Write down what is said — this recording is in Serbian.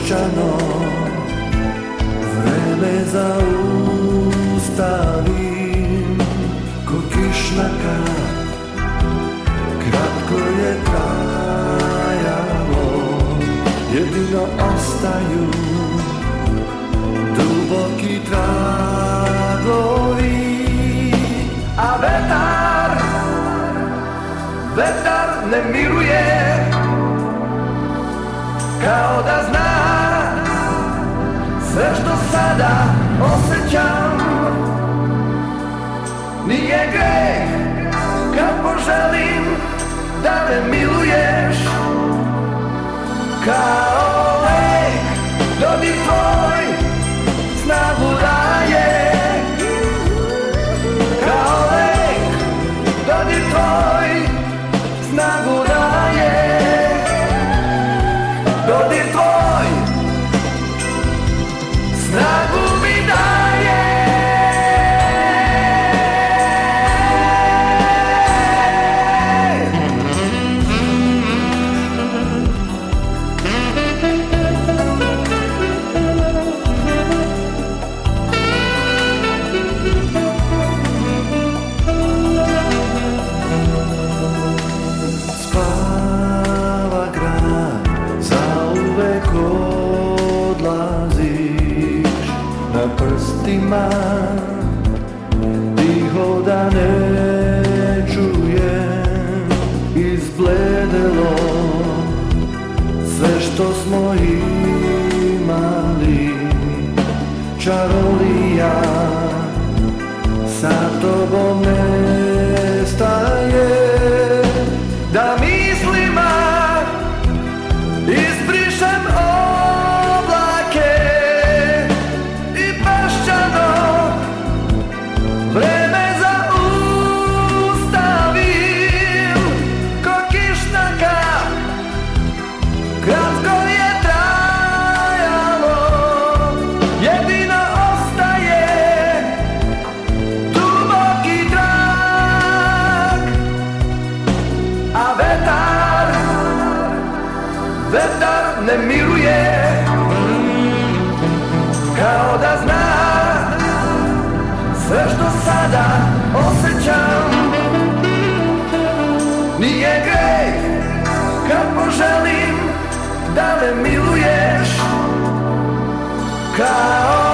peščano, vreme zaustavim ko kišna kap, kratko je trajalo, jedino ostaju duboki tragovi. A vetar ne miruje, kao da zna sve što sada osjećam. Nije greh kad poželim da me miluješ, kao lek dodir tvoj snagu daje, kao lek dodir tvoj snagu daje, dodir tvoj snagu mi daje. Spava grad, zauvek odlaziš, na prstima tiho da ne čujem, izbledelo sve što smo imali, čarolija sa tobom nestaje, da mislima izbrišem oblake i peščano vreme zaustavim ko kišna kap, kratko je trajalo, jedino ostaje duboki trag. A vetar ne miruje, kao da zna sve što sada osjećam. Nije greh kad poželim da me miluješ, kao